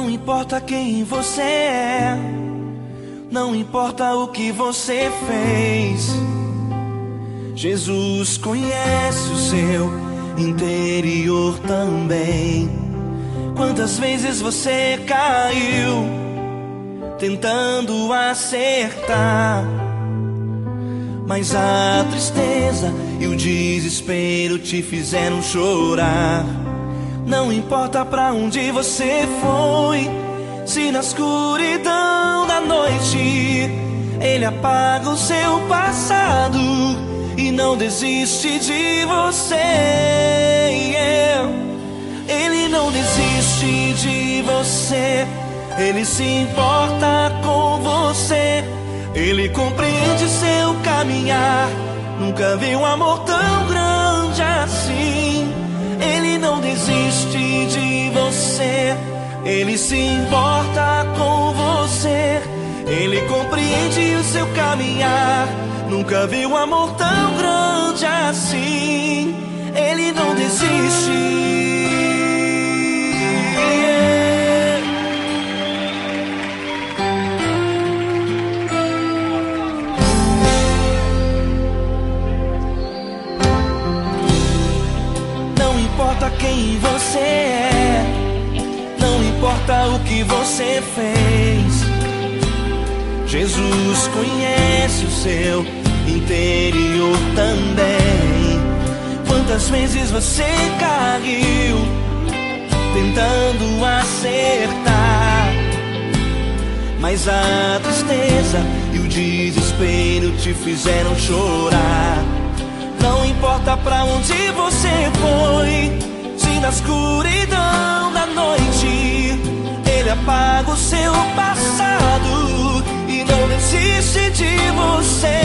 Não importa quem você é, não importa o que você fez, Jesus conhece o seu interior também. Quantas vezes você caiu tentando acertar, mas a tristeza e o desespero te fizeram chorar. Não importa pra onde você foi, se na escuridão da noite Ele apaga o seu passado e não desiste de você. Ele não desiste de você, Ele se importa com você, Ele compreende seu caminhar. Nunca vi um amor tão grande assim. Ele não desiste de você, Ele se importa com você, Ele compreende o seu caminhar. Nunca vi um amor tão grande assim. Ele não desiste. Não importa quem você é, não importa o que você fez, Jesus conhece o seu interior também. Quantas vezes você caiu tentando acertar, mas a tristeza e o desespero te fizeram chorar. Não importa pra onde você foi, se na escuridão da noite Ele apaga o seu passado e não desiste de você.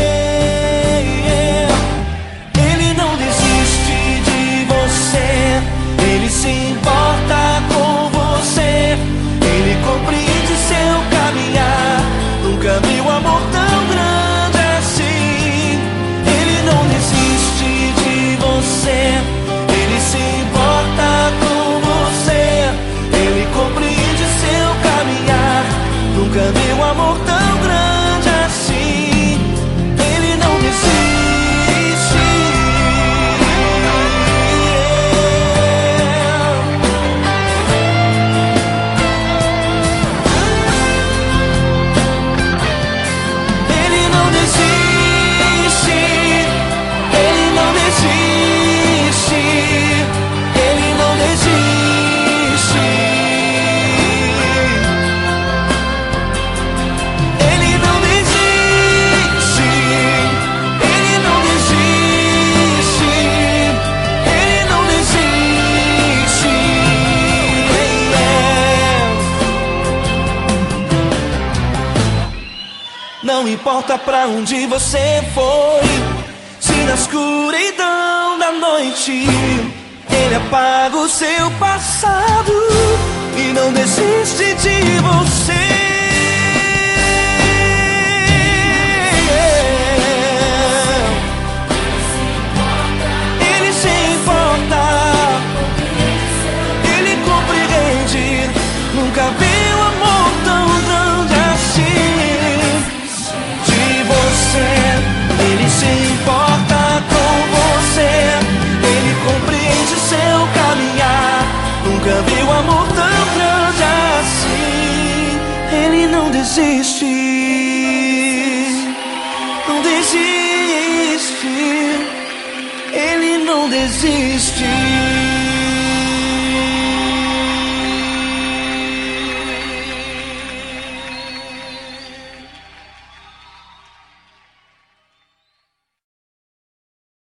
Ele não desiste de você, Ele se importa com você, Ele compreende seu caminhar. Nunca vi um amor tão grande assim. Ele não desiste de você, Ele se importa com você, Ele compreende seu caminhar. Nunca vi um amor tão grande assim. Ele não desiste. Ele não desiste. Ele não desiste. Ele não desiste. Ele não desiste. Ele não desiste. Ele não desiste. Não importa pra onde você foi, se na escuridão da noite Ele apaga o seu passado e não desiste de você. Ele se importa, Ele compreende. Nunca vi um amor tão grande assim. De você, Ele se importa com você, Ele compreende seu caminhar. Nunca vi um amor tão grande assim. Ele não desiste, não desiste. Ele não desiste.